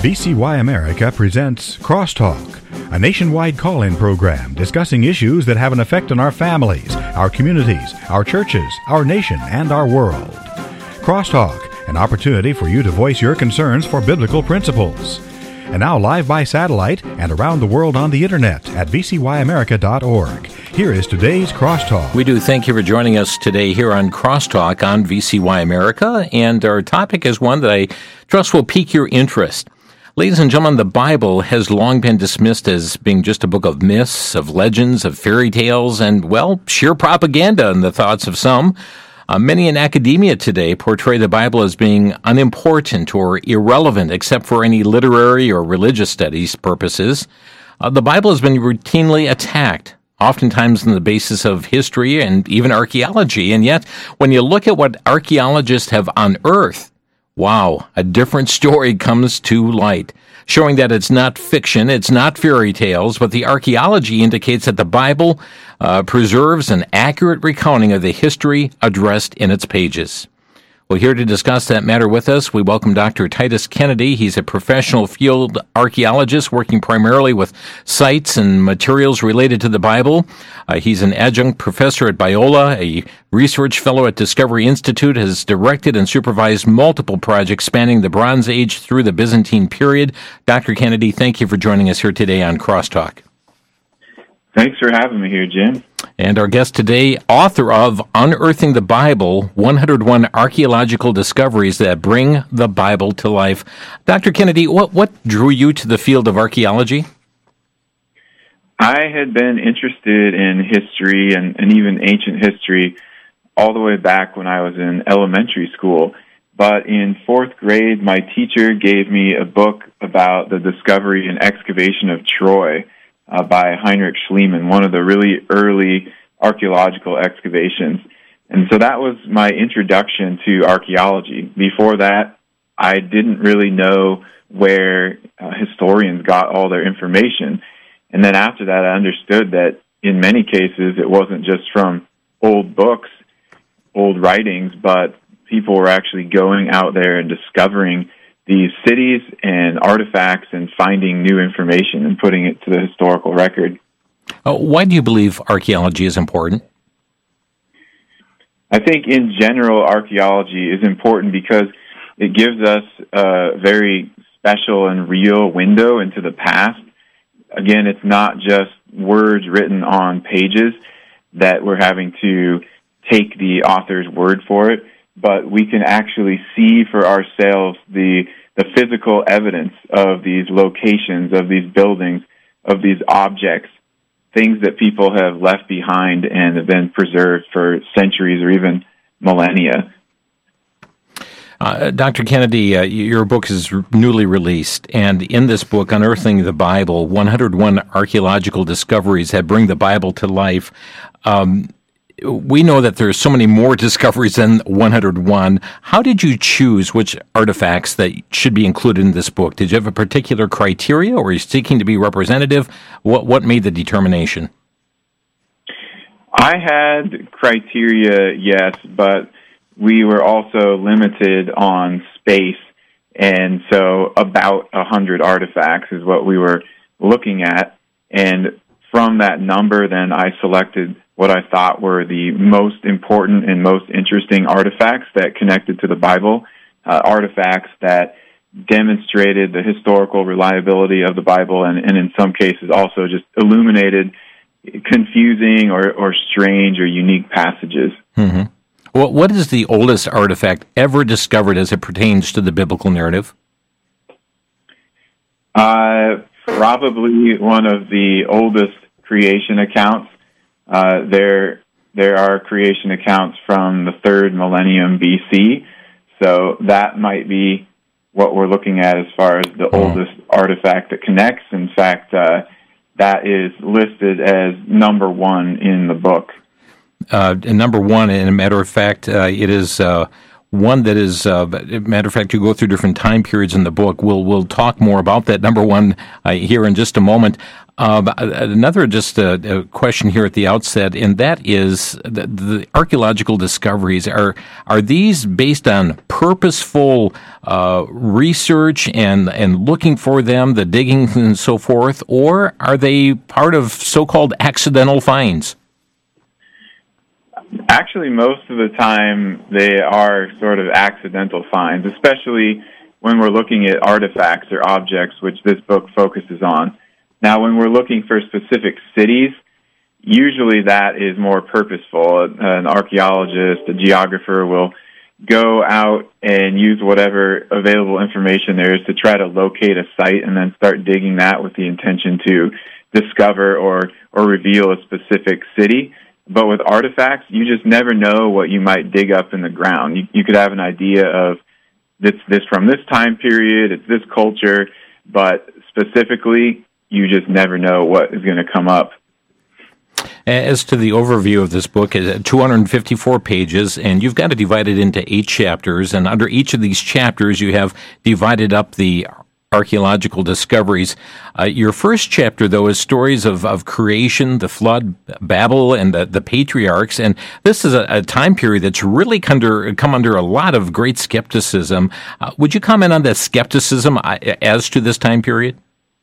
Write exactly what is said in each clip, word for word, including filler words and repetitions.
V C Y America presents Crosstalk, a nationwide call-in program discussing issues that have an effect on our families, our communities, our churches, our nation, and our world. Crosstalk, an opportunity for you to voice your concerns for biblical principles. And now live by satellite and around the world on the internet at v c y america dot org. Here is today's Crosstalk. We do thank you for joining us today here on Crosstalk on V C Y America, and our topic is one that I trust will pique your interest. Ladies and gentlemen, the Bible has long been dismissed as being just a book of myths, of legends, of fairy tales, and, well, sheer propaganda in the thoughts of some. Uh, many in academia today portray the Bible as being unimportant or irrelevant except for any literary or religious studies purposes. Uh, the Bible has been routinely attacked, oftentimes on the basis of history and even archaeology. And yet, when you look at what archaeologists have unearthed, wow, a different story comes to light, showing that it's not fiction, it's not fairy tales, but the archaeology indicates that the Bible uh, preserves an accurate recounting of the history addressed in its pages. Well, here to discuss that matter with us, we welcome Doctor Titus Kennedy. He's a professional field archaeologist working primarily with sites and materials related to the Bible. Uh, he's an adjunct professor at Biola, a research fellow at Discovery Institute, has directed and supervised multiple projects spanning the Bronze Age through the Byzantine period. Doctor Kennedy, thank you for joining us here today on Crosstalk. Thanks for having me here, Jim. And our guest today, author of Unearthing the Bible, one hundred one Archaeological Discoveries That Bring the Bible to Life. Doctor Kennedy, what, what drew you to the field of archaeology? I had been interested in history and, and even ancient history all the way back when I was in elementary school. But in fourth grade, my teacher gave me a book about the discovery and excavation of Troy Uh, by Heinrich Schliemann, one of the really early archaeological excavations. And so that was my introduction to archaeology. Before that, I didn't really know where uh, historians got all their information. And then after that, I understood that in many cases, it wasn't just from old books, old writings, but people were actually going out there and discovering these cities and artifacts and finding new information and putting it to the historical record. Uh, why do you believe archaeology is important? I think in general, archaeology is important because it gives us a very special and real window into the past. Again, it's not just words written on pages that we're having to take the author's word for it, but we can actually see for ourselves the the physical evidence of these locations, of these buildings, of these objects, things that people have left behind and have been preserved for centuries or even millennia. Uh, Doctor Kennedy, uh, your book is newly released, and in this book, Unearthing the Bible, one hundred one Archaeological Discoveries That Bring the Bible to Life, um, we know that there's so many more discoveries than one hundred one. How did you choose which artifacts that should be included in this book? Did you have a particular criteria, or are you seeking to be representative? What what made the determination? I had criteria, yes, but we were also limited on space, and so about one hundred artifacts is what we were looking at. And from that number, then I selected what I thought were the most important and most interesting artifacts that connected to the Bible, uh, artifacts that demonstrated the historical reliability of the Bible and, and in some cases also just illuminated confusing or, or strange or unique passages. Mm-hmm. Well, what is the oldest artifact ever discovered as it pertains to the biblical narrative? Uh, probably one of the oldest creation accounts. Uh, there, there are creation accounts from the third millennium B C, so that might be what we're looking at as far as the oh. oldest artifact that connects. In fact, uh, that is listed as number one in the book. Uh, and number one, and a matter of fact, uh, it is uh, one that is, uh, matter of fact, you go through different time periods in the book. We'll we'll talk more about that, number one, uh, here in just a moment. Uh, another just a, a question here at the outset, and that is the, the archaeological discoveries. Are are these based on purposeful uh, research and, and looking for them, the digging and so forth, or are they part of so-called accidental finds? Actually, most of the time, they are sort of accidental finds, especially when we're looking at artifacts or objects, which this book focuses on. Now, when we're looking for specific cities, usually that is more purposeful. An archaeologist, a geographer will go out and use whatever available information there is to try to locate a site and then start digging that with the intention to discover or, or reveal a specific city. But with artifacts, you just never know what you might dig up in the ground. You, you could have an idea of this, this from this time period, it's this culture, but specifically, you just never know what is going to come up. As to the overview of this book, it's two hundred fifty-four pages, and you've got to divide it into eight chapters, and under each of these chapters, you have divided up the archaeological discoveries. Uh, your first chapter, though, is stories of, of creation, the flood, Babel, and the, the patriarchs. And this is a, a time period that's really come under, come under a lot of great skepticism. Uh, would you comment on that skepticism as to this time period?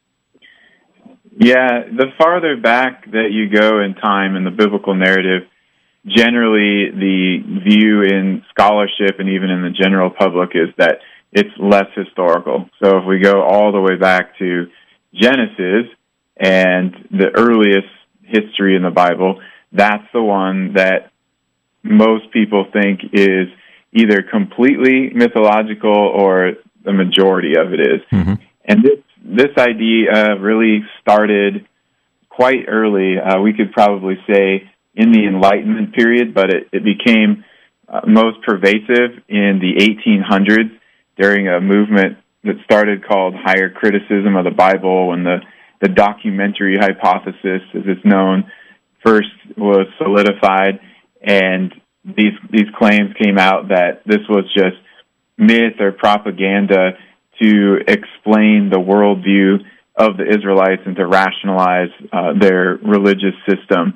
Yeah, the farther back that you go in time in the biblical narrative, generally the view in scholarship and even in the general public is that it's less historical. So if we go all the way back to Genesis and the earliest history in the Bible, that's the one that most people think is either completely mythological or the majority of it is. Mm-hmm. And this this idea really started quite early. Uh, we could probably say in the Enlightenment period, but it, it became uh, most pervasive in the eighteen hundreds during a movement that started called higher criticism of the Bible, when the, the documentary hypothesis, as it's known, first was solidified, and these these claims came out that this was just myth or propaganda to explain the worldview of the Israelites and to rationalize uh, their religious system.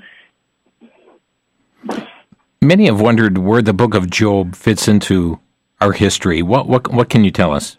Many have wondered where the book of Job fits into our history. What what what can you tell us?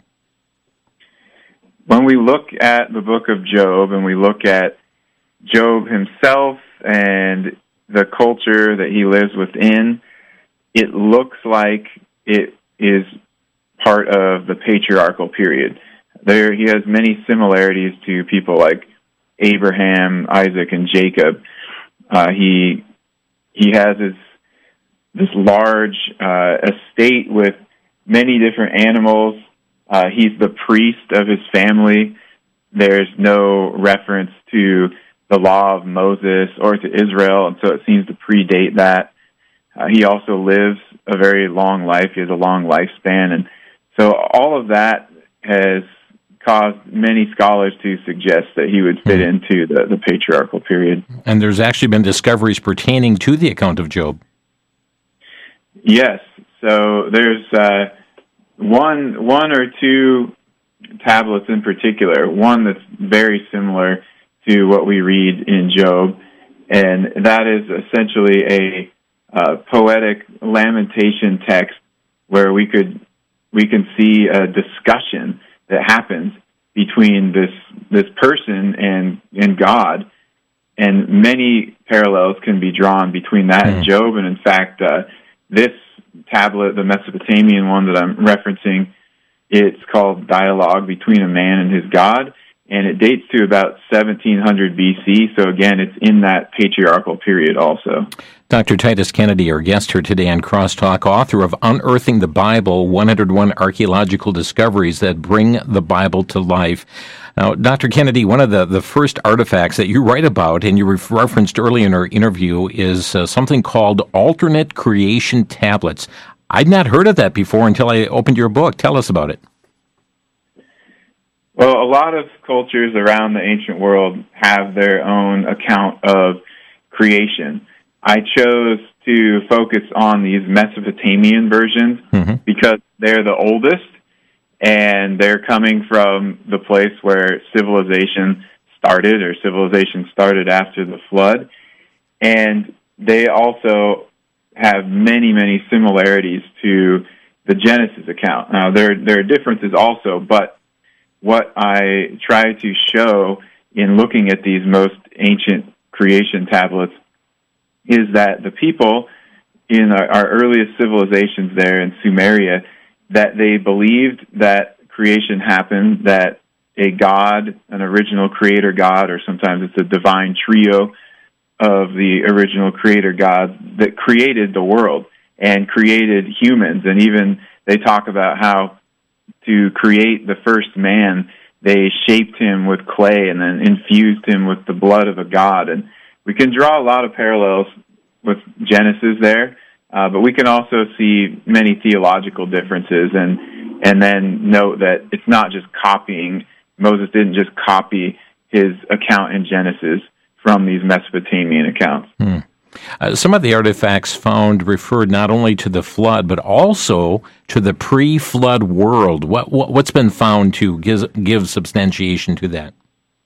When we look at the book of Job and we look at Job himself and the culture that he lives within, it looks like it is part of the patriarchal period. There, he has many similarities to people like Abraham, Isaac, and Jacob. Uh, he he has his this large uh, estate with many different animals. Uh, he's the priest of his family. There's no reference to the law of Moses or to Israel, and so it seems to predate that. Uh, he also lives a very long life. He has a long lifespan, and so all of that has caused many scholars to suggest that he would fit into the, the patriarchal period. And there's actually been discoveries pertaining to the account of Job. Yes. So there's uh, one one or two tablets in particular, one that's very similar to what we read in Job, and that is essentially a uh, poetic lamentation text where we could we can see a discussion that happens between this this person and and God, and many parallels can be drawn between that mm. and Job. And in fact, uh, this tablet, the Mesopotamian one that I'm referencing, it's called Dialogue Between a Man and His God, and it dates to about seventeen hundred B C, so again, it's in that patriarchal period also. Doctor Titus Kennedy, our guest here today on Crosstalk, author of Unearthing the Bible, one hundred one Archaeological Discoveries That Bring the Bible to Life. Now, Doctor Kennedy, one of the, the first artifacts that you write about, and you referenced early in our interview, is uh, something called alternate creation tablets. I'd not heard of that before until I opened your book. Tell us about it. Well, a lot of cultures around the ancient world have their own account of creation. I chose to focus on these Mesopotamian versions mm-hmm. because they're the oldest, and they're coming from the place where civilization started, or civilization started after the flood. And they also have many, many similarities to the Genesis account. Now, there, there are differences also, but what I try to show in looking at these most ancient creation tablets is that the people in our, our earliest civilizations there in Sumeria, that they believed that creation happened, that a god, an original creator god, or sometimes it's a divine trio of the original creator god that created the world and created humans. And even they talk about how to create the first man, they shaped him with clay and then infused him with the blood of a god. And we can draw a lot of parallels with Genesis there, uh, but we can also see many theological differences, and and then note that it's not just copying. Moses didn't just copy his account in Genesis from these Mesopotamian accounts. Hmm. Uh, some of the artifacts found referred not only to the flood, but also to the pre-flood world. What, what, what's been found to give, give substantiation to that?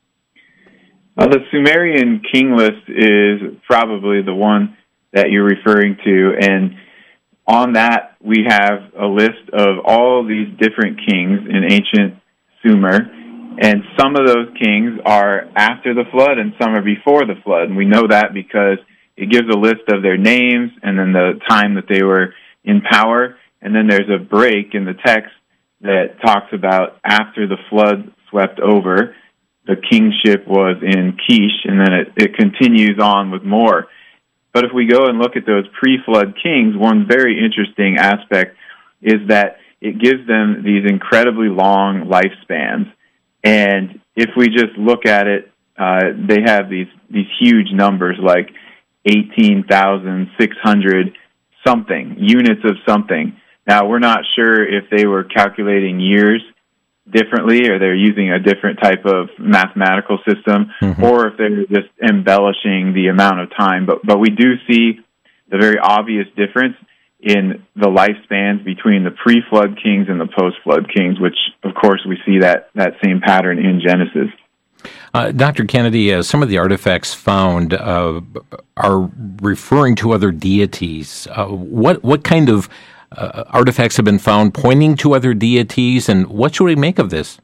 Well, the Sumerian king list is probably the one that you're referring to, and on that we have a list of all these different kings in ancient Sumer, and some of those kings are after the flood and some are before the flood, and we know that because it gives a list of their names and then the time that they were in power, and then there's a break in the text that talks about after the flood swept over, the kingship was in Kish, and then it, it continues on with more. But if we go and look at those pre-flood kings, one very interesting aspect is that it gives them these incredibly long lifespans. And if we just look at it, uh, they have these, these huge numbers like eighteen thousand six hundred something, units of something. Now, we're not sure if they were calculating years differently or they're using a different type of mathematical system, mm-hmm. or if they're just embellishing the amount of time. But but we do see the very obvious difference in the lifespans between the pre-flood kings and the post-flood kings, which, of course, we see that, that same pattern in Genesis. Uh, Doctor Kennedy, uh, some of the artifacts found uh, are referring to other deities. Uh, what what kind of uh, artifacts have been found pointing to other deities, and what should we make of this?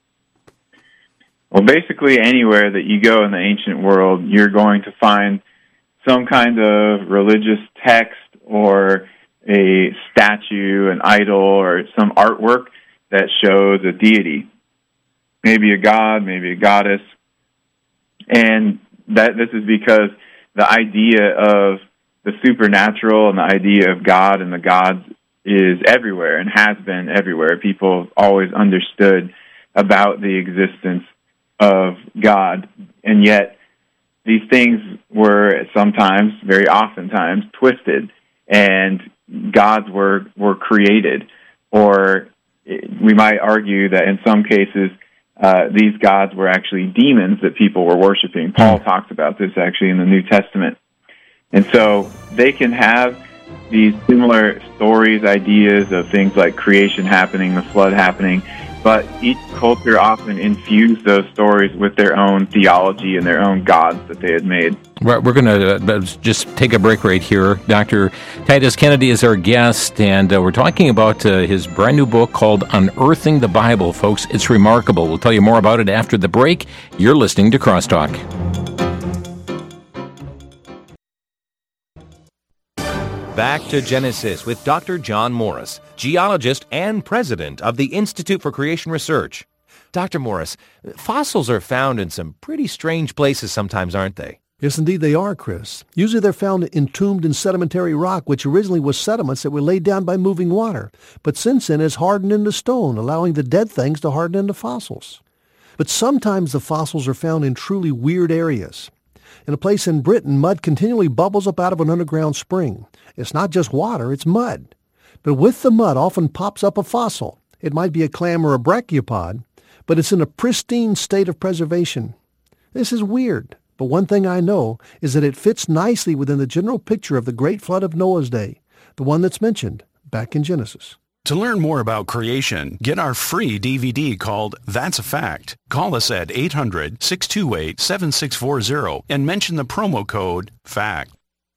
Well, basically anywhere that you go in the ancient world, you're going to find some kind of religious text or a statue, an idol, or some artwork that shows a deity. Maybe a god, maybe a goddess. And that this is because the idea of the supernatural and the idea of God and the gods is everywhere and has been everywhere. People have always understood about the existence of God. And yet these things were sometimes, very oftentimes, twisted, and gods were, were created. Or we might argue that in some cases, Uh, these gods were actually demons that people were worshiping. Paul talks about this actually in the New Testament. And so they can have these similar stories, ideas of things like creation happening, the flood happening, but each culture often infused those stories with their own theology and their own gods that they had made. We're, we're going to uh, just take a break right here. Doctor Titus Kennedy is our guest, and uh, we're talking about uh, his brand new book called Unearthing the Bible. Folks, it's remarkable. We'll tell you more about it after the break. You're listening to Crosstalk. Back to Genesis with Doctor John Morris, geologist and president of the Institute for Creation Research. Doctor Morris, fossils are found in some pretty strange places sometimes, aren't they? Yes, indeed they are, Chris. Usually they're found entombed in sedimentary rock, which originally was sediments that were laid down by moving water, but since then has hardened into stone, allowing the dead things to harden into fossils. But sometimes the fossils are found in truly weird areas. In a place in Britain, mud continually bubbles up out of an underground spring. It's not just water, it's mud. But with the mud often pops up a fossil. It might be a clam or a brachiopod, but it's in a pristine state of preservation. This is weird. But one thing I know is that it fits nicely within the general picture of the great flood of Noah's day, the one that's mentioned back in Genesis. To learn more about creation, get our free D V D called That's a Fact. Call us at eight hundred, six two eight, seven six four zero and mention the promo code FACT.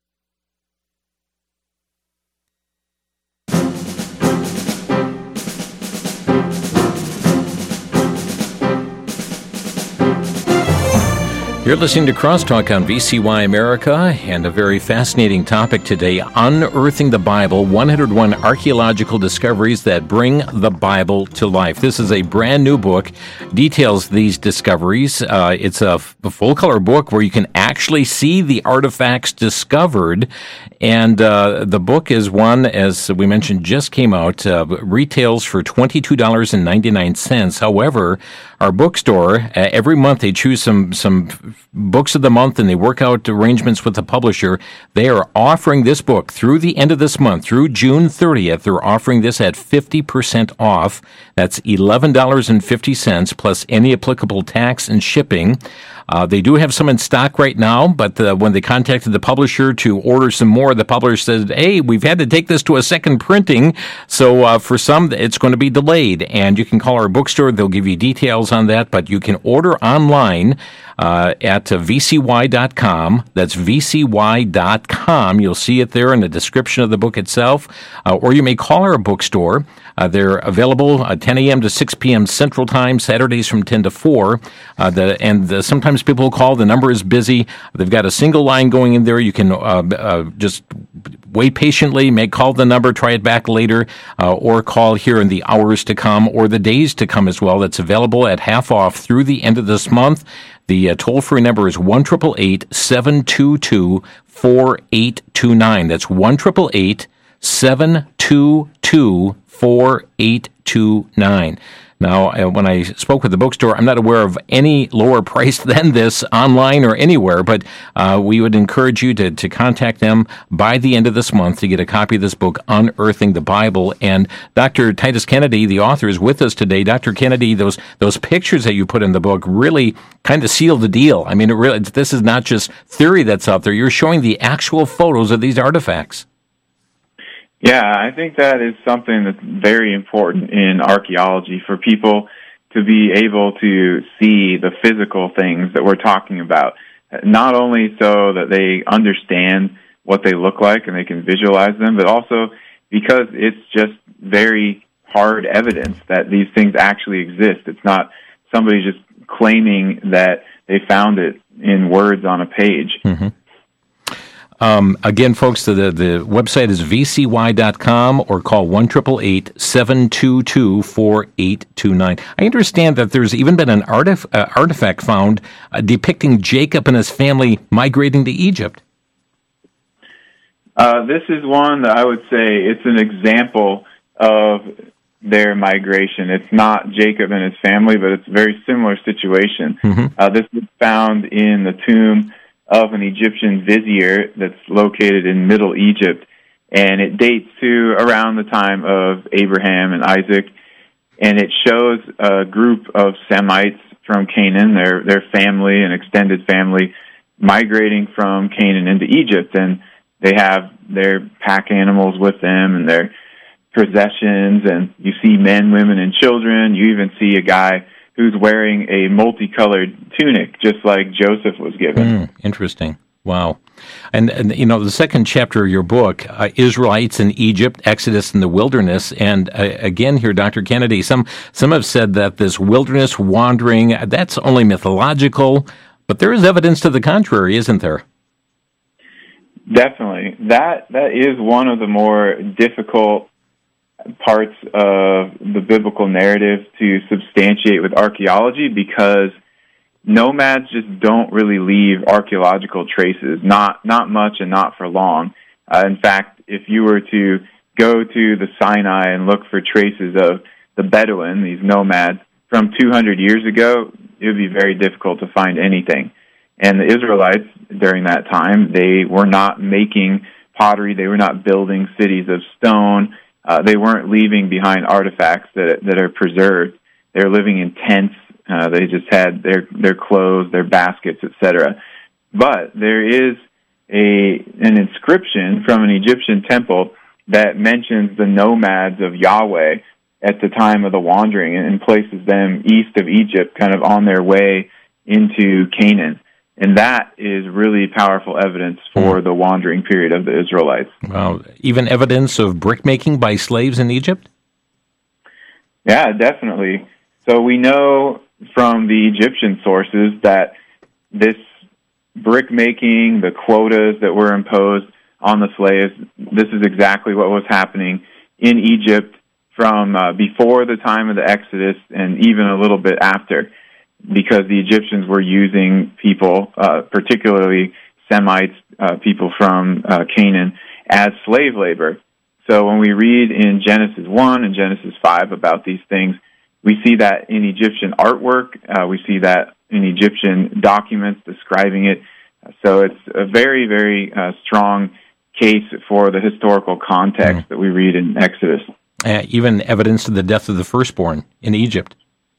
You're listening to Crosstalk on V C Y America, and a very fascinating topic today, Unearthing the Bible, one hundred one Archaeological Discoveries That Bring the Bible to Life. This is a brand new book, details these discoveries. Uh, it's a, f- a full-color book where you can actually see the artifacts discovered, and uh, the book is one, as we mentioned, just came out, uh, retails for twenty-two dollars and ninety-nine cents. However, our bookstore, uh, every month they choose some some books of the month and they work out arrangements with the publisher. They are offering this book through the end of this month, through June thirtieth. They're offering this at fifty percent off. That's eleven dollars and fifty cents plus any applicable tax and shipping. Uh, they do have some in stock right now, but uh, when they contacted the publisher to order some more, the publisher said, hey, we've had to take this to a second printing, so uh, for some, it's going to be delayed. And you can call our bookstore. They'll give you details on that, but you can order online uh, at uh, v c y dot com. That's v c y dot com. You'll see it there in the description of the book itself, uh, or you may call our bookstore. Uh, they're available uh, ten a.m. to six p.m. Central Time, Saturdays from ten to four. Uh, the, and the, sometimes people call. The number is busy. They've got a single line going in there. You can uh, uh, just wait patiently, make call the number, try it back later, uh, or call here in the hours to come or the days to come as well. That's available at half off through the end of this month. The uh, toll-free number is one eight eight eight, seven two two, four eight two nine. That's one eight eight eight, seven two two, four eight two nine. Now, uh, when I spoke with the bookstore, I'm not aware of any lower price than this online or anywhere, but uh, we would encourage you to, to contact them by the end of this month to get a copy of this book, Unearthing the Bible. And Doctor Titus Kennedy, the author, is with us today. Doctor Kennedy, those those pictures that you put in the book really kind of seal the deal. I mean, it really, this is not just theory that's out there. You're showing the actual photos of these artifacts. Yeah, I think that is something that's very important in archaeology for people to be able to see the physical things that we're talking about. Not only so that they understand what they look like and they can visualize them, but also because it's just very hard evidence that these things actually exist. It's not somebody just claiming that they found it in words on a page. Mm-hmm. Um, again, folks, the, the website is v c y dot com or call one eight eight eight, seven two two, four eight two nine. I understand that there's even been an artif- uh, artifact found uh, depicting Jacob and his family migrating to Egypt. Uh, this is one that I would say it's an example of their migration. It's not Jacob and his family, but it's a very similar situation. Mm-hmm. Uh, this was found in the tomb of an Egyptian vizier that's located in Middle Egypt, and it dates to around the time of Abraham and Isaac, and it shows a group of Semites from Canaan, their their family and extended family, migrating from Canaan into Egypt, and they have their pack animals with them and their possessions, and you see men, women, and children. You even see a guy who's wearing a multicolored tunic, just like Joseph was given. Mm, interesting. Wow. And, and, you know, the second chapter of your book, uh, Israelites in Egypt, Exodus in the Wilderness, and uh, again here, Doctor Kennedy, some some have said that this wilderness wandering, that's only mythological, but there is evidence to the contrary, isn't there? Definitely. That That is one of the more difficult parts of the biblical narrative to substantiate with archaeology, because nomads just don't really leave archaeological traces, not not much and not for long. Uh, in fact, if you were to go to the Sinai and look for traces of the Bedouin, these nomads, from two hundred years ago, it would be very difficult to find anything. And the Israelites, during that time, they were not making pottery, they were not building cities of stone. Uh, they weren't leaving behind artifacts that that are preserved. They're living in tents. Uh, they just had their their clothes, their baskets, et cetera. But there is a an inscription from an Egyptian temple that mentions the nomads of Yahweh at the time of the wandering and places them east of Egypt, kind of on their way into Canaan. And that is really powerful evidence for the wandering period of the Israelites. Well, even evidence of brick-making by slaves in Egypt? Yeah, definitely. So we know from the Egyptian sources that this brick-making, the quotas that were imposed on the slaves, this is exactly what was happening in Egypt from uh, before the time of the Exodus and even a little bit after, because the Egyptians were using people, uh, particularly Semites, uh, people from uh, Canaan, as slave labor. So when we read in Genesis one and Genesis five about these things, we see that in Egyptian artwork, uh, we see that in Egyptian documents describing it. So it's a very, very uh, strong case for the historical context mm. that we read in Exodus. Uh, even evidence of the death of the firstborn in Egypt.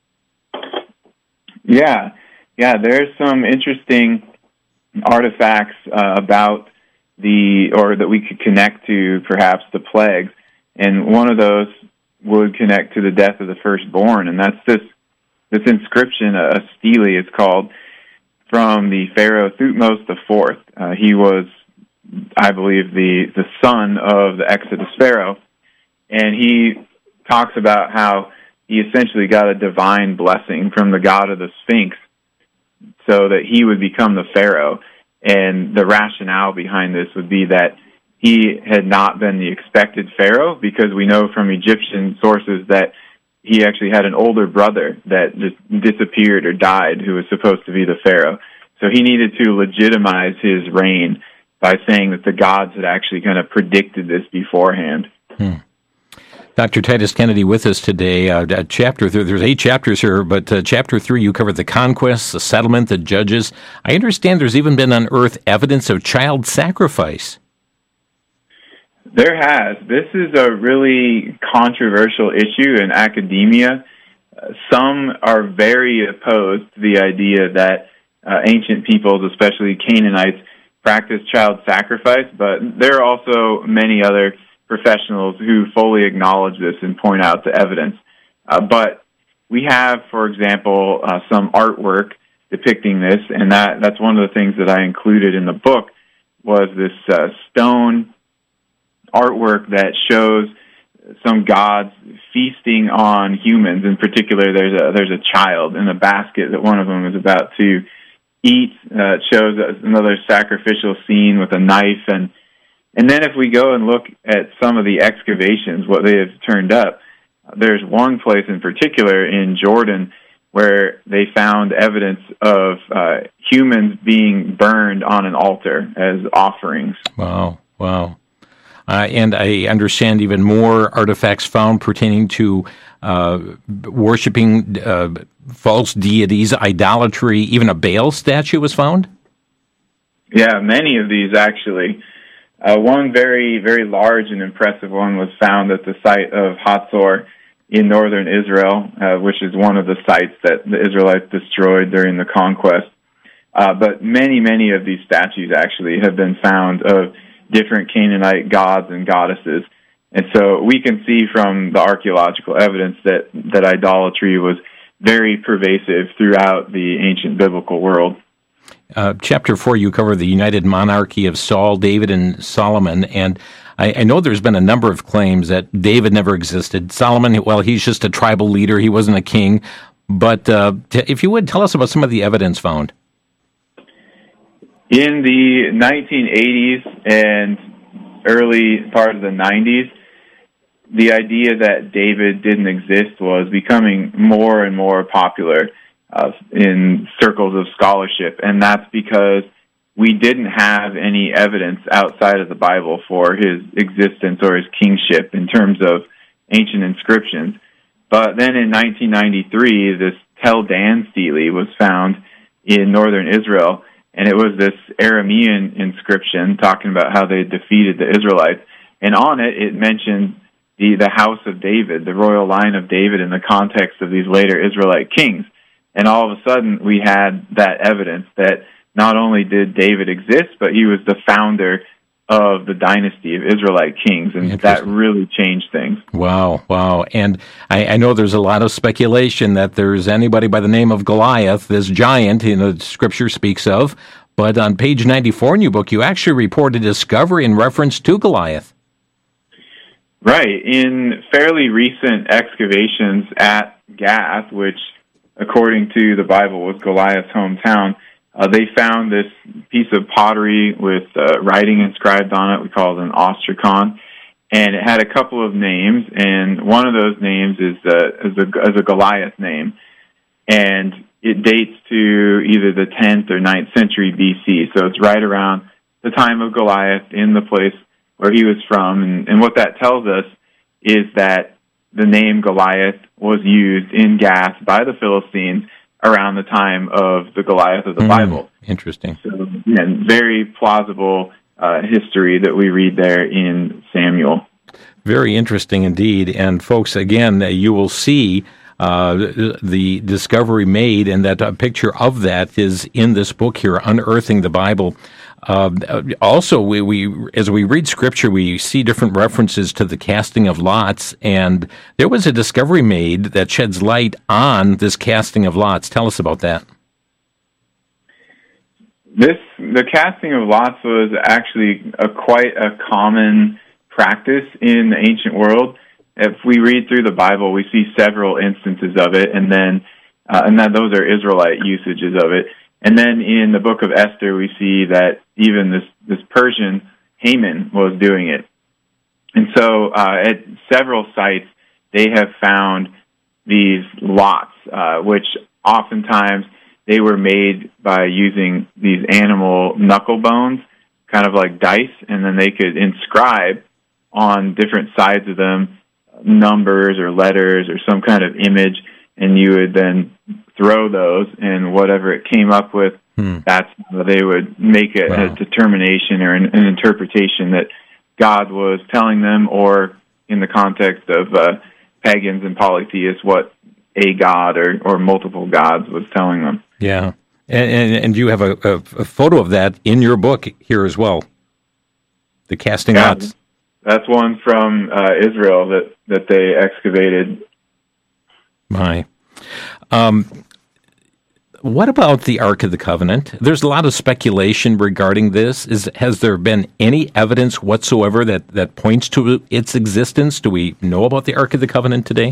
Yeah, yeah. There's some interesting artifacts uh, about the, or that we could connect to perhaps the plagues, and one of those would connect to the death of the firstborn, and that's this this inscription, a stele, it's called, from the Pharaoh Thutmose the Fourth. Uh, he was, I believe, the the son of the Exodus Pharaoh, and he talks about how he essentially got a divine blessing from the god of the Sphinx so that he would become the Pharaoh. And the rationale behind this would be that he had not been the expected Pharaoh, because we know from Egyptian sources that he actually had an older brother that just disappeared or died who was supposed to be the Pharaoh. So he needed to legitimize his reign by saying that the gods had actually kind of predicted this beforehand. Hmm. Doctor Titus Kennedy with us today. Uh, chapter th- there's eight chapters here, but uh, chapter three, you covered the conquests, the settlement, the judges. I understand there's even been unearthed evidence of child sacrifice. There has. This is a really controversial issue in academia. Uh, some are very opposed to the idea that uh, ancient peoples, especially Canaanites, practiced child sacrifice, but there are also many other professionals who fully acknowledge this and point out the evidence. Uh, but we have, for example, uh, some artwork depicting this, and that, that's one of the things that I included in the book, was this uh, stone artwork that shows some gods feasting on humans. In particular, there's a there's a child in a basket that one of them is about to eat. Uh, it shows another sacrificial scene with a knife, and and then if we go and look at some of the excavations, what they have turned up, there's one place in particular in Jordan where they found evidence of uh, humans being burned on an altar as offerings. Wow, wow. Uh, and I understand even more artifacts found pertaining to uh, worshiping uh, false deities, idolatry. Even a Baal statue was found? Yeah, many of these, actually. Uh, one very, very large and impressive one was found at the site of Hatzor in northern Israel, uh, which is one of the sites that the Israelites destroyed during the conquest. Uh, but many, many of these statues actually have been found of different Canaanite gods and goddesses. And so we can see from the archaeological evidence that, that idolatry was very pervasive throughout the ancient biblical world. Uh, chapter four, you cover the united monarchy of Saul, David, and Solomon. And I, I know there's been a number of claims that David never existed. Solomon, well, he's just a tribal leader. He wasn't a king. But uh, t- if you would, tell us about some of the evidence found. In the nineteen eighties and early part of the nineties, the idea that David didn't exist was becoming more and more popular uh, in circles of scholarship, and that's because we didn't have any evidence outside of the Bible for his existence or his kingship in terms of ancient inscriptions. But then in nineteen ninety-three, this Tel Dan stele was found in northern Israel, and it was this Aramean inscription talking about how they defeated the Israelites. And on it, it mentioned the, the house of David, the royal line of David, in the context of these later Israelite kings. And all of a sudden, we had that evidence that not only did David exist, but he was the founder of the dynasty of Israelite kings, and that really changed things. Wow, wow. And I, I know there's a lot of speculation that there's anybody by the name of Goliath, this giant, you know, the Scripture speaks of, but on page ninety-four in your book, you actually report a discovery in reference to Goliath. Right. In fairly recent excavations at Gath, which, according to the Bible, was Goliath's hometown, Uh, they found this piece of pottery with uh, writing inscribed on it. We call it an ostracon, and it had a couple of names, and one of those names is, uh, is, a, is a Goliath name, and it dates to either the tenth or ninth century B C, so it's right around the time of Goliath in the place where he was from, and, and what that tells us is that the name Goliath was used in Gath by the Philistines around the time of the Goliath of the mm, Bible. Interesting. So, and very plausible uh, history that we read there in Samuel. Very interesting indeed. And folks, again, you will see uh, the discovery made, and that a picture of that is in this book here, Unearthing the Bible. Uh, also, we, we as we read Scripture, we see different references to the casting of lots, and there was a discovery made that sheds light on this casting of lots. Tell us about that. This the casting of lots was actually a quite a common practice in the ancient world. If we read through the Bible, we see several instances of it, and then uh, and that those are Israelite usages of it. And then in the book of Esther, we see that even this, this Persian, Haman, was doing it. And so uh, at several sites, they have found these lots, uh, which oftentimes they were made by using these animal knuckle bones, kind of like dice, and then they could inscribe on different sides of them numbers or letters or some kind of image, and you would then throw those, and whatever it came up with, hmm. that's how they would make a, wow. a determination or an, an interpretation that God was telling them, or in the context of uh, pagans and polytheists, what a god or, or multiple gods was telling them. Yeah, and and, and you have a, a, a photo of that in your book here as well, the casting yeah, lots. That's one from uh, Israel that, that they excavated. My. Um, what about the Ark of the Covenant? There's a lot of speculation regarding this. Is has there been any evidence whatsoever that, that points to its existence? Do we know about the Ark of the Covenant today?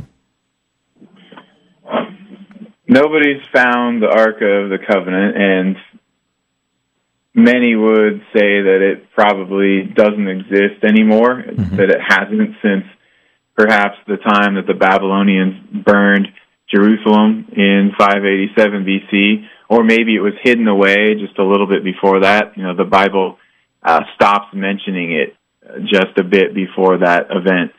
Nobody's found the Ark of the Covenant, and many would say that it probably doesn't exist anymore, mm-hmm. that it hasn't since perhaps the time that the Babylonians burned Jerusalem in five eighty-seven B C, or maybe it was hidden away just a little bit before that. You know, the Bible uh, stops mentioning it just a bit before that event.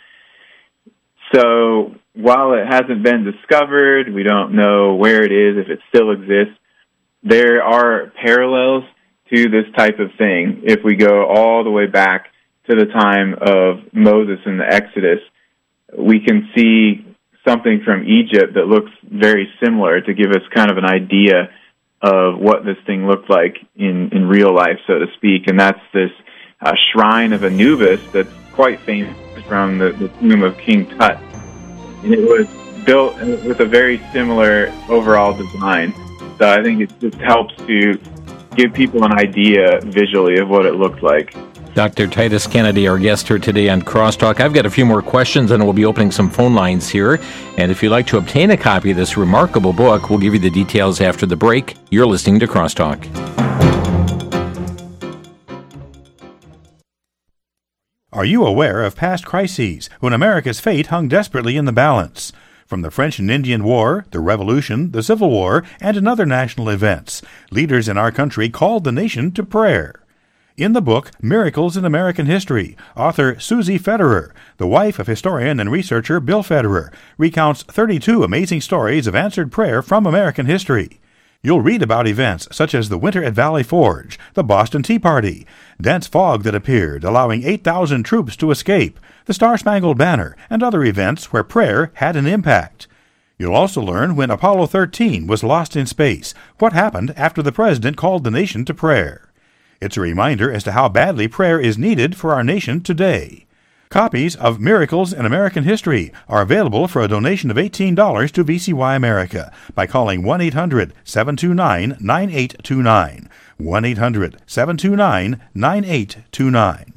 So while it hasn't been discovered, we don't know where it is, if it still exists. There are parallels to this type of thing. If we go all the way back to the time of Moses and the Exodus, we can see something from Egypt that looks very similar to give us kind of an idea of what this thing looked like in, in real life, so to speak. And that's this uh, shrine of Anubis that's quite famous from the, the tomb of King Tut. And it was built with a very similar overall design. So I think it just helps to give people an idea visually of what it looked like. Doctor Titus Kennedy, our guest here today on Crosstalk. I've got a few more questions, and we'll be opening some phone lines here. And if you'd like to obtain a copy of this remarkable book, we'll give you the details after the break. You're listening to Crosstalk. Are you aware of past crises when America's fate hung desperately in the balance? From the French and Indian War, the Revolution, the Civil War, and in other national events, leaders in our country called the nation to prayer. In the book, Miracles in American History, author Susie Federer, the wife of historian and researcher Bill Federer, recounts thirty-two amazing stories of answered prayer from American history. You'll read about events such as the winter at Valley Forge, the Boston Tea Party, dense fog that appeared, allowing eight thousand troops to escape, the Star-Spangled Banner, and other events where prayer had an impact. You'll also learn when Apollo thirteen was lost in space, what happened after the president called the nation to prayer. It's a reminder as to how badly prayer is needed for our nation today. Copies of Miracles in American History are available for a donation of eighteen dollars to V C Y America by calling one eight hundred seven two nine nine eight two nine. one eight hundred seven two nine nine eight two nine.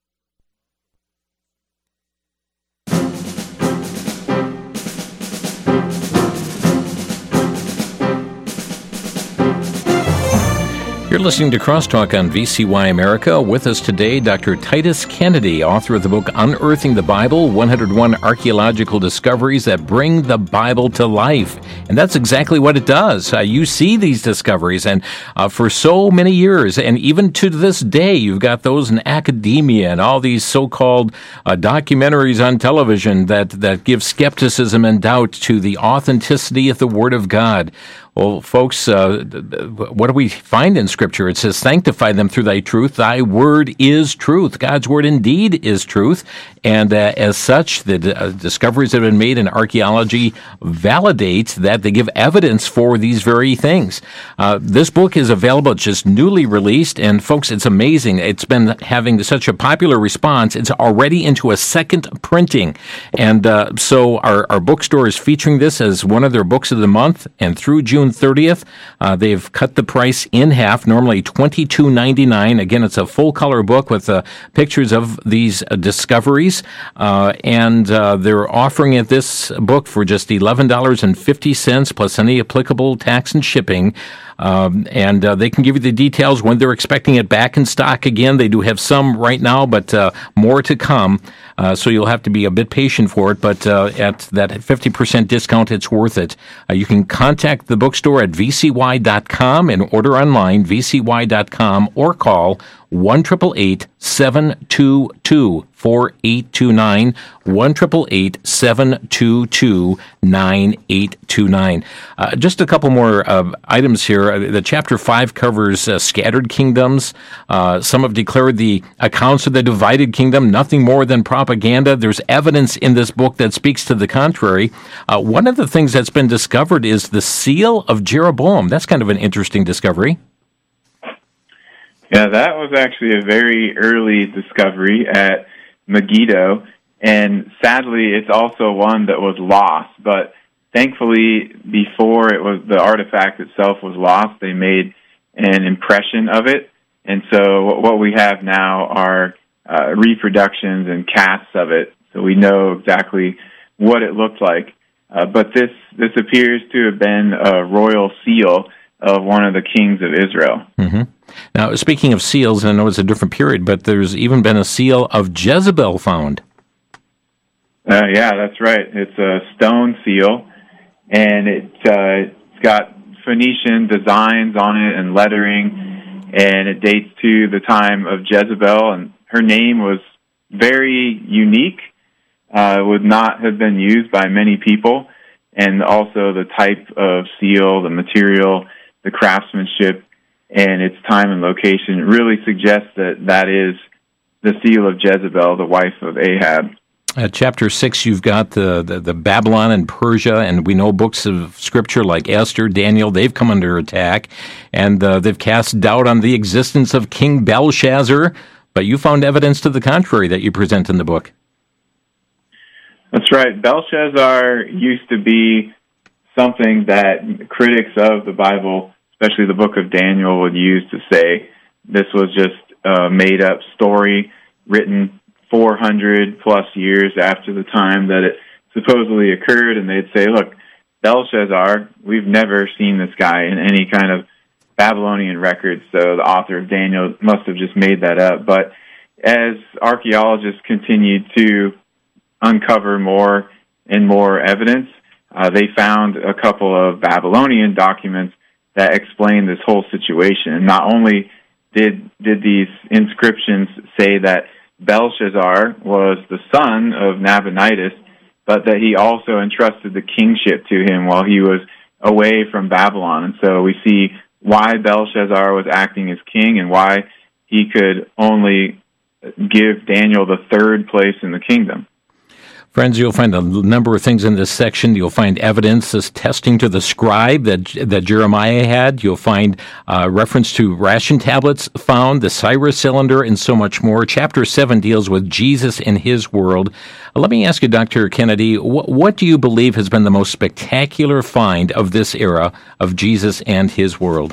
You're listening to Crosstalk on V C Y America. With us today, Doctor Titus Kennedy, author of the book Unearthing the Bible, one hundred one Archaeological Discoveries That Bring the Bible to Life. And that's exactly what it does. Uh, you see these discoveries, and uh, for so many years, and even to this day, you've got those in academia and all these so-called uh, documentaries on television that, that give skepticism and doubt to the authenticity of the Word of God. Well, folks, uh, what do we find in Scripture? It says, sanctify them through thy truth. Thy word is truth. God's word indeed is truth. And uh, as such, the uh, discoveries that have been made in archaeology validate that they give evidence for these very things. Uh, this book is available. It's just newly released. And folks, it's amazing. It's been having such a popular response. It's already into a second printing. And uh, so our, our bookstore is featuring this as one of their books of the month. And through June thirtieth, uh, they've cut the price in half, normally twenty-two ninety-nine. Again, it's a full-color book with uh, pictures of these uh, discoveries, uh, and uh, they're offering it this book for just eleven dollars and fifty cents plus any applicable tax and shipping. Um, and uh, they can give you the details when they're expecting it back in stock again. They do have some right now, but uh, more to come. Uh, so you'll have to be a bit patient for it. But uh, at that fifty percent discount, it's worth it. Uh, you can contact the bookstore at v c y dot com and order online, v c y dot com, or call one eight eight eight, seven two two, four eight two nine, one eight eight eight, seven two two, nine eight two nine. Uh, just a couple more uh, items here. Uh, the chapter five covers uh, scattered kingdoms. Uh, some have declared the accounts of the divided kingdom nothing more than propaganda. There's evidence in this book that speaks to the contrary. Uh, one of the things that's been discovered is the seal of Jeroboam. That's kind of an interesting discovery. Yeah, that was actually a very early discovery at Megiddo, and sadly, it's also one that was lost. But thankfully, before it was the artifact itself was lost, they made an impression of it, and so what we have now are uh, reproductions and casts of it, so we know exactly what it looked like. Uh, but this this appears to have been a royal seal of one of the kings of Israel. Mm-hmm. Now, speaking of seals, and I know it's a different period, but there's even been a seal of Jezebel found. Uh, yeah, that's right. It's a stone seal, and it, uh, it's got Phoenician designs on it and lettering, and it dates to the time of Jezebel, and her name was very unique, uh, would not have been used by many people, and also the type of seal, the material, the craftsmanship, and its time and location really suggests that that is the seal of Jezebel, the wife of Ahab. At chapter six, you've got the, the, the Babylon and Persia, and we know books of Scripture like Esther, Daniel, they've come under attack, and uh, they've cast doubt on the existence of King Belshazzar, but you found evidence to the contrary that you present in the book. That's right. Belshazzar used to be something that critics of the Bible, especially the book of Daniel, would use to say this was just a made-up story written four hundred plus years after the time that it supposedly occurred, and they'd say, look, Belshazzar, we've never seen this guy in any kind of Babylonian records, so the author of Daniel must have just made that up. But as archaeologists continued to uncover more and more evidence, uh, they found a couple of Babylonian documents that explain this whole situation. And not only did did these inscriptions say that Belshazzar was the son of Nabonidus, but that he also entrusted the kingship to him while he was away from Babylon. And so we see why Belshazzar was acting as king and why he could only give Daniel the third place in the kingdom. Friends, you'll find a number of things in this section. You'll find evidence as testing to the scribe that that Jeremiah had. You'll find uh, reference to ration tablets found, the Cyrus cylinder, and so much more. Chapter seven deals with Jesus and his world. Uh, let me ask you, Doctor Kennedy, wh- what do you believe has been the most spectacular find of this era of Jesus and his world?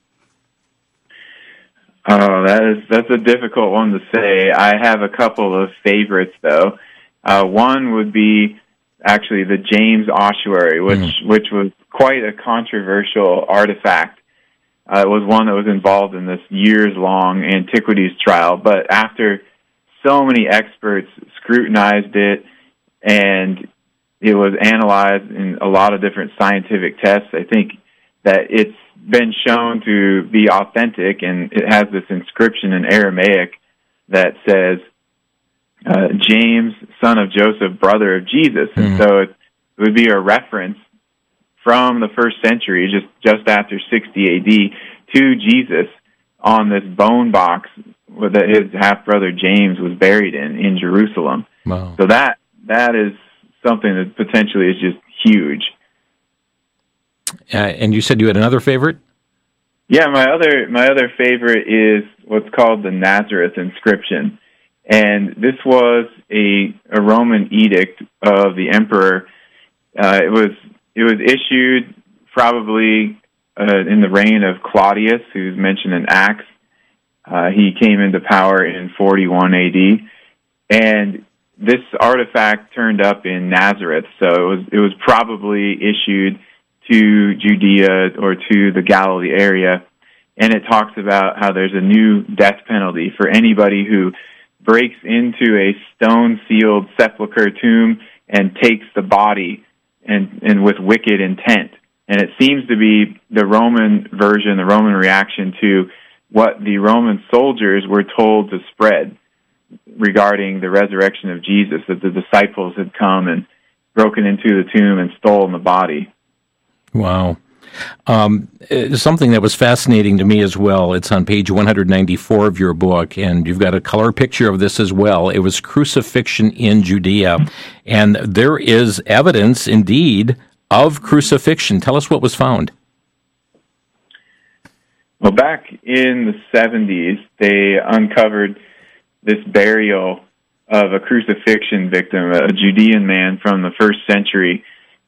Oh, that is that's a difficult one to say. I have a couple of favorites, though. Uh, one would be actually the James ossuary, which mm. which was quite a controversial artifact. Uh, it was one that was involved in this years-long antiquities trial, but after so many experts scrutinized it and it was analyzed in a lot of different scientific tests, I think that it's been shown to be authentic, and it has this inscription in Aramaic that says, Uh, James, son of Joseph, brother of Jesus. And mm. so it, it would be a reference from the first century, just, just after sixty A D, to Jesus on this bone box that his half-brother James was buried in, in Jerusalem. Wow. So that that is something that potentially is just huge. Uh, and you said you had another favorite? Yeah, my other my other favorite is what's called the Nazareth inscription. And this was a, a Roman edict of the emperor. Uh, it was it was issued probably uh, in the reign of Claudius, who's mentioned in Acts. Uh, he came into power in forty-one A D, and this artifact turned up in Nazareth. So it was it was probably issued to Judea or to the Galilee area, and it talks about how there's a new death penalty for anybody who breaks into a stone-sealed sepulchre tomb and takes the body and, and with wicked intent. And it seems to be the Roman version, the Roman reaction to what the Roman soldiers were told to spread regarding the resurrection of Jesus, that the disciples had come and broken into the tomb and stolen the body. Wow. Um, something that was fascinating to me as well, it's on page one ninety-four of your book, and you've got a color picture of this as well. It was crucifixion in Judea, and there is evidence, indeed, of crucifixion. Tell us what was found. Well, back in the seventies, they uncovered this burial of a crucifixion victim, a Judean man from the first century.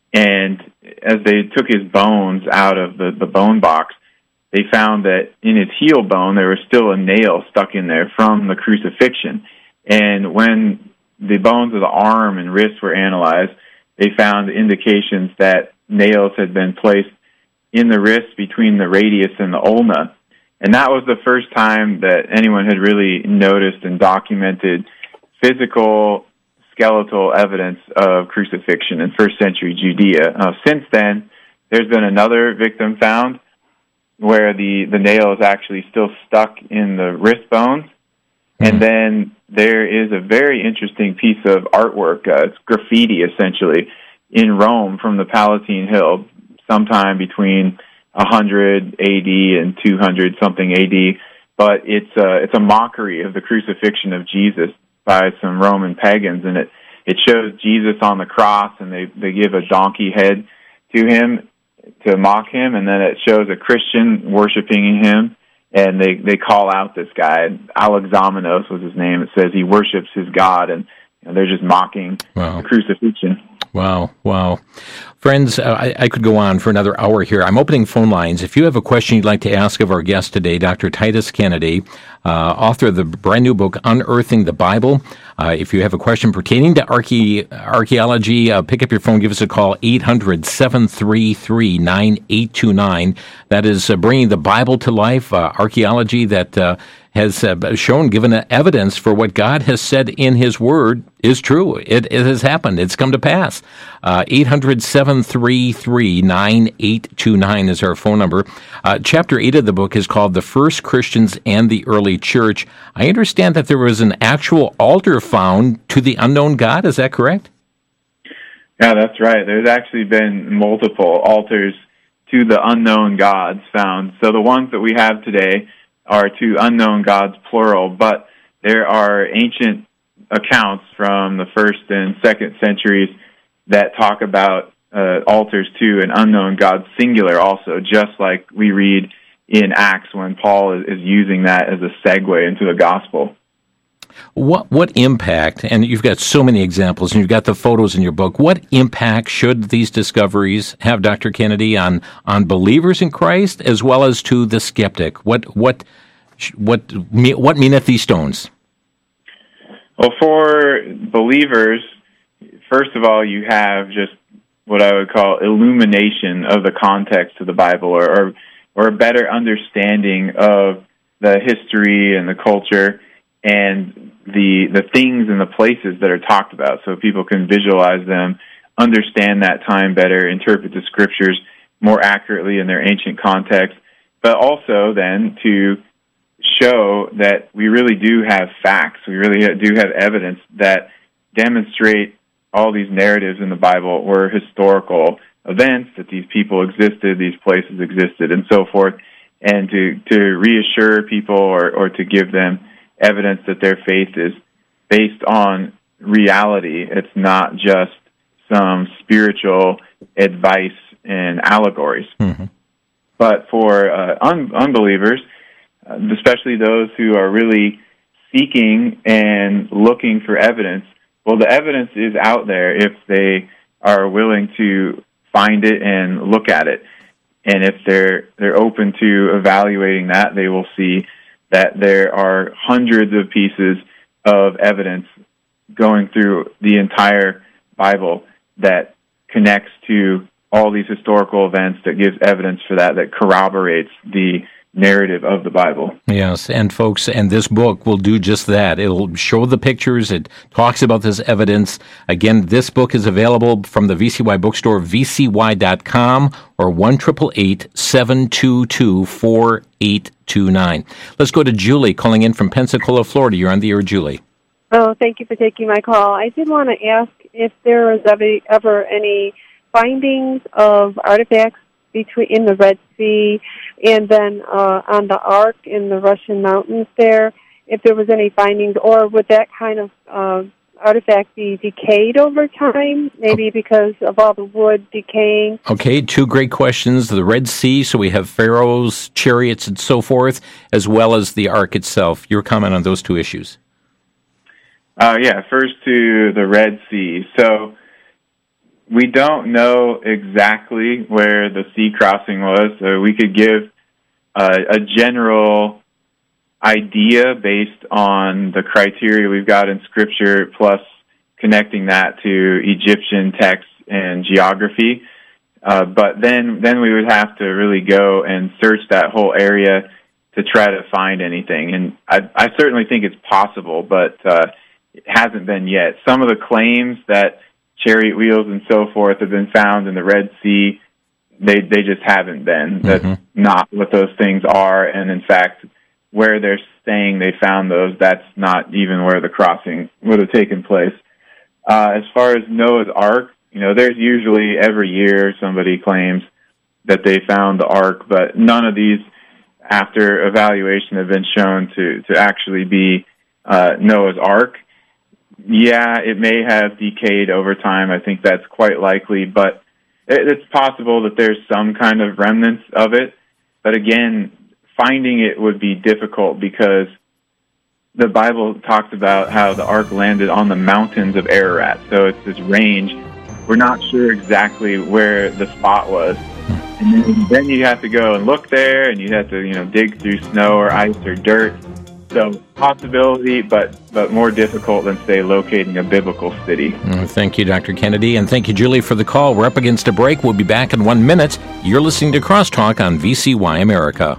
And as they took his bones out of the, the bone box, they found that in his heel bone there was still a nail stuck in there from the crucifixion. And when the bones of the arm and wrist were analyzed, they found indications that nails had been placed in the wrist between the radius and the ulna. And that was the first time that anyone had really noticed and documented physical skeletal evidence of crucifixion in first century Judea. Uh, since then, there's been another victim found where the, the nail is actually still stuck in the wrist bones. Mm-hmm. And then there is a very interesting piece of artwork, uh, it's graffiti essentially, in Rome from the Palatine Hill, sometime between one hundred A D and two hundred something A D. But it's a, it's a mockery of the crucifixion of Jesus by some Roman pagans, and it, it shows Jesus on the cross, and they, they give a donkey head to him to mock him, and then it shows a Christian worshiping him, and they, they call out this guy. Alexamenos was his name. It says he worships his God, and, and they're just mocking wow. the crucifixion. Wow, wow. Friends, uh, I, I could go on for another hour here. I'm opening phone lines. If you have a question you'd like to ask of our guest today, Doctor Titus Kennedy, uh, author of the brand new book, Unearthing the Bible. Uh, if you have a question pertaining to archae- archaeology, uh, pick up your phone, give us a call, eight hundred, seven three three, nine eight two nine. That is uh, bringing the Bible to life, uh, archaeology that uh, has uh, shown, given evidence for what God has said in His Word is true. It, it has happened. It's come to pass. Uh, eight hundred, seven three three, nine eight two nine is our phone number. Uh, chapter eight of the book is called The First Christians and the Early Church. I understand that there was an actual altar found to the unknown God. Is that correct? Yeah, that's right. There's actually been multiple altars to the unknown gods found. So the ones that we have today are to unknown gods, plural, but there are ancient accounts from the first and second centuries that talk about uh, altars to an unknown God singular also, just like we read in Acts when Paul is, is using that as a segue into the gospel. What what impact, and you've got so many examples, and you've got the photos in your book, what impact should these discoveries have, Doctor Kennedy, on, on believers in Christ as well as to the skeptic? What what what what meaneth these stones? Well, for believers, first of all, you have just what I would call illumination of the context of the Bible, or or, or a better understanding of the history and the culture and the the things and the places that are talked about, so people can visualize them, understand that time better, interpret the scriptures more accurately in their ancient context, but also then to show that we really do have facts, we really do have evidence that demonstrate all these narratives in the Bible were historical events, that these people existed, these places existed, and so forth, and to, to reassure people or, or to give them evidence that their faith is based on reality. It's not just some spiritual advice and allegories. Mm-hmm. But for uh, un- unbelievers, uh, especially those who are really seeking and looking for evidence, well, the evidence is out there if they are willing to find it and look at it. And if they're they're open to evaluating that, they will see that there are hundreds of pieces of evidence going through the entire Bible that connects to all these historical events, that gives evidence for that, that corroborates the narrative of the Bible. Yes, and folks, and this book will do just that. It'll show the pictures. It talks about this evidence. Again, this book is available from the V C Y bookstore, v c y dot com, or one eight eight eight, seven two two, four eight two nine. Let's go to Julie, calling in from Pensacola, Florida. You're on the air, Julie. Oh, thank you for taking my call. I did want to ask if there was ever, ever any findings of artifacts between in the Red Sea and then uh, on the Ark in the Russian mountains there, if there was any findings, or would that kind of uh, artifact be decayed over time, maybe because of all the wood decaying? Okay, two great questions. The Red Sea, so we have Pharaoh's chariots and so forth, as well as the Ark itself. Your comment on those two issues? Uh, yeah, first to the Red Sea. So we don't know exactly where the sea crossing was, so we could give uh, a general idea based on the criteria we've got in Scripture, plus connecting that to Egyptian texts and geography. Uh, but then, then we would have to really go and search that whole area to try to find anything. And I, I certainly think it's possible, but uh, it hasn't been yet. Some of the claims that chariot wheels and so forth have been found in the Red Sea, they they just haven't been. That's mm-hmm. not what those things are, and in fact, where they're saying they found those, that's not even where the crossing would have taken place. Uh, as far as Noah's Ark, you know, there's usually every year somebody claims that they found the Ark, but none of these, after evaluation, have been shown to, to actually be uh, Noah's Ark. Yeah, it may have decayed over time. I think that's quite likely, but it's possible that there's some kind of remnants of it. But again, finding it would be difficult because the Bible talks about how the ark landed on the mountains of Ararat. So it's this range. We're not sure exactly where the spot was. And then, then you have to go and look there, and you have to, you know, dig through snow or ice or dirt. So possibility, but but more difficult than, say, locating a biblical city. Mm, thank you, Doctor Kennedy, and thank you, Julie, for the call. We're up against a break. We'll be back in one minute. You're listening to Crosstalk on V C Y America.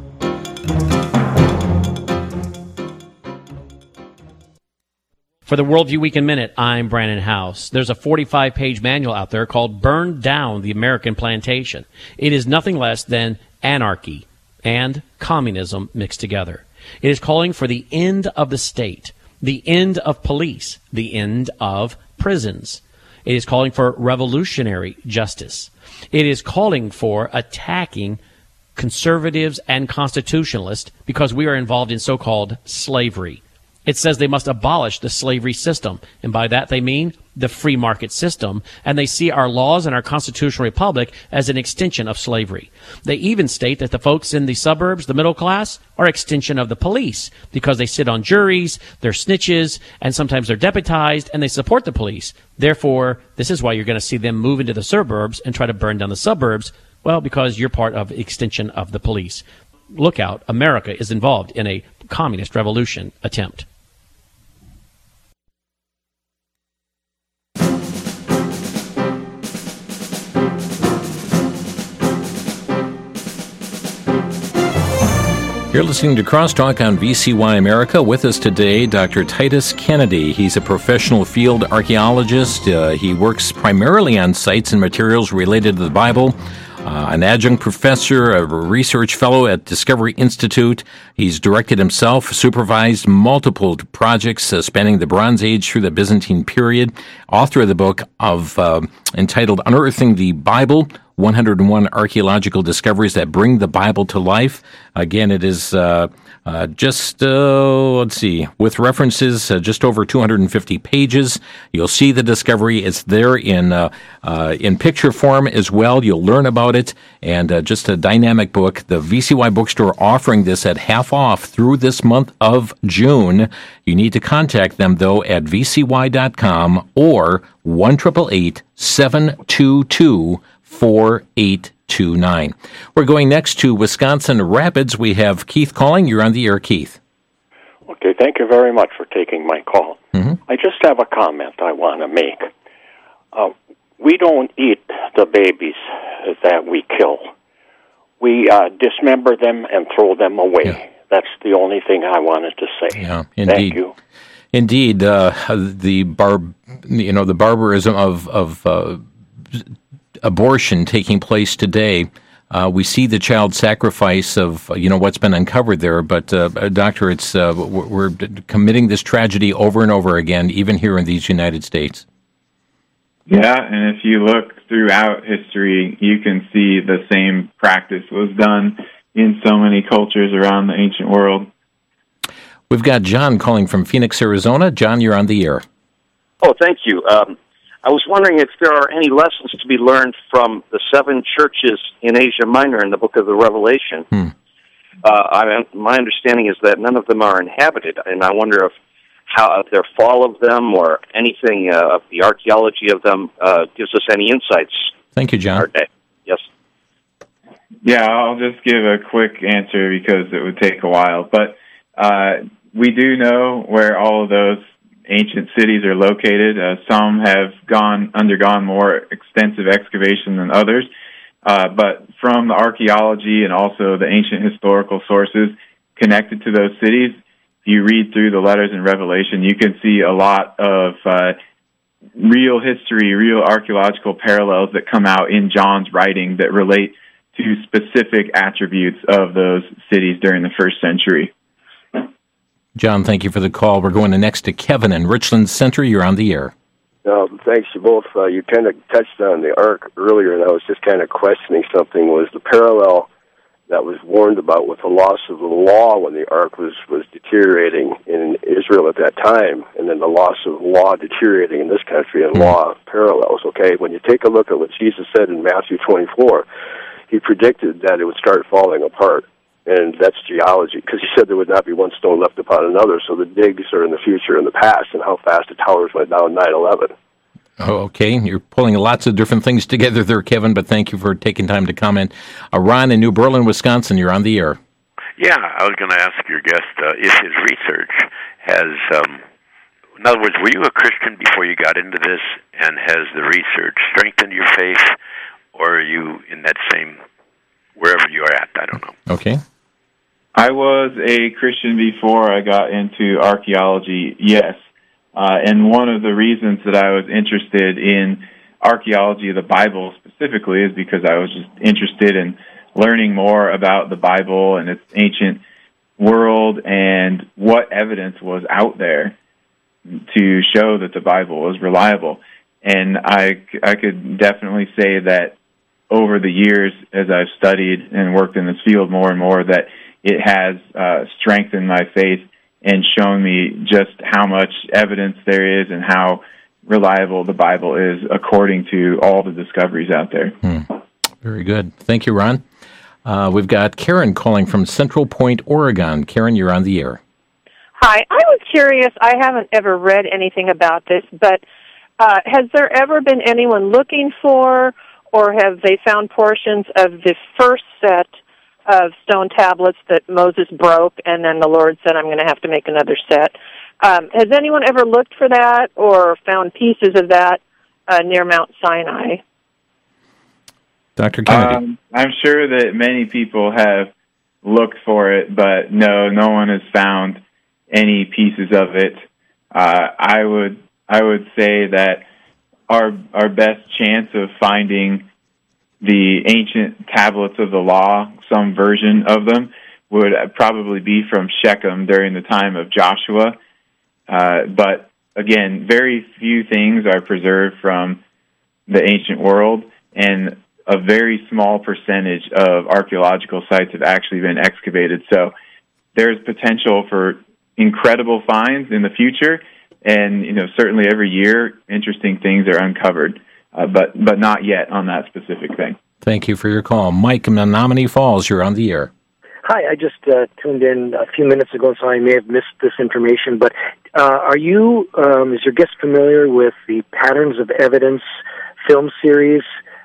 For the Worldview Week in Minute, I'm Brandon House. There's a forty-five page manual out there called Burn Down the American Plantation. It is nothing less than anarchy and communism mixed together. It is calling for the end of the state, the end of police, the end of prisons. It is calling for revolutionary justice. It is calling for attacking conservatives and constitutionalists because we are involved in so-called slavery. It says they must abolish the slavery system, and by that they mean the free market system, and they see our laws and our constitutional republic as an extension of slavery. They even state that the folks in the suburbs, the middle class, are extension of the police because they sit on juries, they're snitches, and sometimes they're deputized, and they support the police. Therefore, this is why you're going to see them move into the suburbs and try to burn down the suburbs, well, because you're part of extension of the police. Look out, America is involved in a communist revolution attempt. You're listening to Crosstalk on V C Y America. With us today, Doctor Titus Kennedy. He's a professional field archaeologist. Uh, he works primarily on sites and materials related to the Bible. Uh, an adjunct professor, a research fellow at Discovery Institute. He's directed himself, supervised multiple projects uh, spanning the Bronze Age through the Byzantine period. Author of the book of uh, entitled Unearthing the Bible, one hundred one Archaeological Discoveries That Bring the Bible to Life. Again, it is uh, uh, just, uh, let's see, with references, uh, just over two hundred fifty pages. You'll see the discovery. It's there in uh, uh, in picture form as well. You'll learn about it, and uh, just a dynamic book. The V C Y Bookstore offering this at half off through this month of June. You need to contact them, though, at v c y dot com or one eight eight eight, seven two two, four eight two nine. We're going next to Wisconsin Rapids. We have Keith calling. You're on the air, Keith. Okay, thank you very much for taking my call. Mm-hmm. I just have a comment I want to make. Uh, we don't eat the babies that we kill. We uh, dismember them and throw them away. Yeah. That's the only thing I wanted to say. Yeah, indeed. Thank you. Indeed, uh, the barb, you know, the barbarism of of uh, abortion taking place today. Uh, we see the child sacrifice of, you know, what's been uncovered there. But, uh, Doctor, it's uh, we're committing this tragedy over and over again, even here in these United States. Yeah, and if you look throughout history, you can see the same practice was done in so many cultures around the ancient world. We've got John calling from Phoenix, Arizona. John, you're on the air. Oh, thank you. Um, I was wondering if there are any lessons to be learned from the seven churches in Asia Minor in the book of the Revelation. Hmm. Uh, I, my understanding is that none of them are inhabited, and I wonder if how if their fall of them or anything uh, of the archaeology of them uh, gives us any insights. Thank you, John. Yes. Yeah, I'll just give a quick answer because it would take a while. But uh, we do know where all of those ancient cities are located. Uh, some have gone undergone more extensive excavation than others. Uh, but from the archaeology and also the ancient historical sources connected to those cities, if you read through the letters in Revelation, you can see a lot of uh, real history, real archaeological parallels that come out in John's writing that relate to specific attributes of those cities during the first century. John, thank you for the call. We're going to next to Kevin in Richland Center. You're on the air. Um, thanks you both. Uh, you kind of touched on the Ark earlier, and I was just kind of questioning something. Was the parallel that was warned about with the loss of the law when the Ark was, was deteriorating in Israel at that time, and then the loss of law deteriorating in this country, and mm-hmm. law parallels, okay? When you take a look at what Jesus said in Matthew twenty-four, he predicted that it would start falling apart. And that's geology, because he said there would not be one stone left upon another. So the digs are in the future and the past, and how fast the towers went down nine eleven. Oh, okay. You're pulling lots of different things together there, Kevin, but thank you for taking time to comment. Uh, Ron in New Berlin, Wisconsin, you're on the air. Yeah, I was going to ask your guest uh, if his research has, um, in other words, were you a Christian before you got into this, and has the research strengthened your faith, or are you in that same, wherever you're at? I don't know. Okay. I was a Christian before I got into archaeology, yes. Uh, and one of the reasons that I was interested in archaeology of the Bible specifically is because I was just interested in learning more about the Bible and its ancient world and what evidence was out there to show that the Bible was reliable. And I, I could definitely say that over the years, as I've studied and worked in this field more and more, that it has uh, strengthened my faith and shown me just how much evidence there is and how reliable the Bible is according to all the discoveries out there. Hmm. Very good. Thank you, Ron. Uh, we've got Karen calling from Central Point, Oregon. Karen, you're on the air. Hi. I was curious. I haven't ever read anything about this, but uh, has there ever been anyone looking for, or have they found portions of the first set of stone tablets that Moses broke, and then the Lord said, I'm going to have to make another set? Um, has anyone ever looked for that or found pieces of that uh, near Mount Sinai? Doctor Kennedy. Um, I'm sure that many people have looked for it, but no, no one has found any pieces of it. Uh, I would I would say that our our best chance of finding the ancient tablets of the law, some version of them, would probably be from Shechem during the time of Joshua. Uh, but again, very few things are preserved from the ancient world, and a very small percentage of archaeological sites have actually been excavated. So there's potential for incredible finds in the future, and you know certainly every year interesting things are uncovered, uh, but but not yet on that specific thing. Thank you for your call. Mike in Menominee Falls, you're on the air. Hi, I just uh, tuned in a few minutes ago, so I may have missed this information, but uh, are you, um, is your guest familiar with the Patterns of Evidence film series,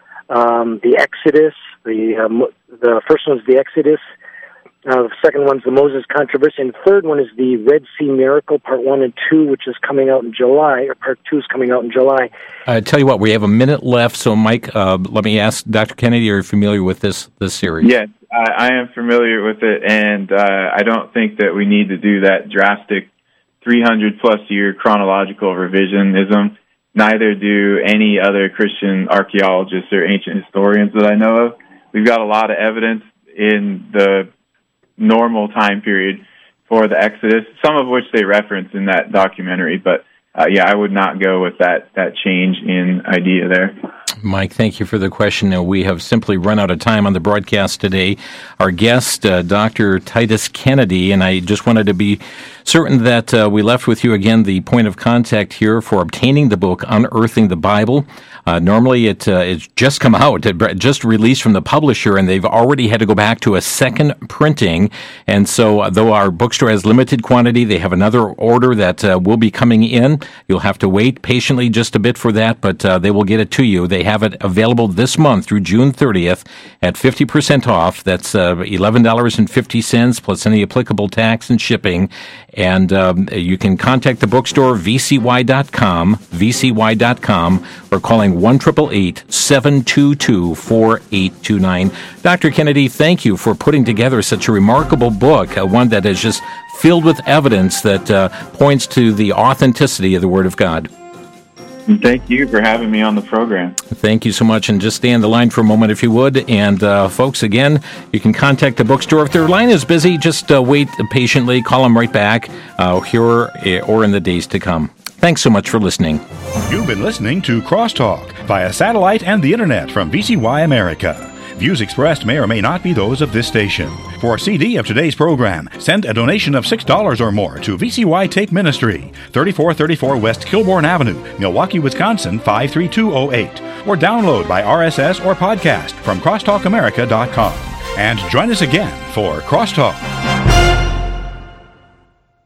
um, the Exodus? The um, the first one's the Exodus, uh, the second one's the Moses Controversy, and the third one is the Red Sea Miracle, Part one and two, which is coming out in July, or Part two is coming out in July. I uh, tell you what, we have a minute left, so Mike, uh, let me ask Doctor Kennedy, are you familiar with this, this series? Yes, I, I am familiar with it, and uh, I don't think that we need to do that drastic three hundred plus year chronological revisionism. Neither do any other Christian archaeologists or ancient historians that I know of. We've got a lot of evidence in the normal time period for the Exodus, some of which they reference in that documentary, but uh, yeah, I would not go with that, that change in idea there. Mike, thank you for the question. Now, we have simply run out of time on the broadcast today. Our guest, uh, Doctor Titus Kennedy, and I just wanted to be certain that uh, we left with you again the point of contact here for obtaining the book, Unearthing the Bible. Uh, normally, it uh, it's just come out, it just released from the publisher, and they've already had to go back to a second printing. And so, uh, though our bookstore has limited quantity, they have another order that uh, will be coming in. You'll have to wait patiently just a bit for that, but uh, they will get it to you. They have it available this month through June thirtieth at fifty percent off. That's uh, eleven dollars and fifty cents plus any applicable tax and shipping. And um, you can contact the bookstore, v c y dot com, v c y dot com, or calling one eight eight eight, seven two two, four eight two nine. Doctor Kennedy, thank you for putting together such a remarkable book, uh, one that is just filled with evidence that uh, points to the authenticity of the Word of God. Thank you for having me on the program. Thank you so much, and just stay on the line for a moment if you would. And uh, folks, again, you can contact the bookstore. If their line is busy, just uh, wait patiently, call them right back uh, here or in the days to come. Thanks so much for listening. You've been listening to Crosstalk via satellite and the internet from V C Y America. Views expressed may or may not be those of this station. For a C D of today's program, send a donation of six dollars or more to V C Y Take Ministry, thirty-four thirty-four West Kilbourne Avenue, Milwaukee, Wisconsin, five three two oh eight, or download by R S S or podcast from crosstalk america dot com. And join us again for Crosstalk.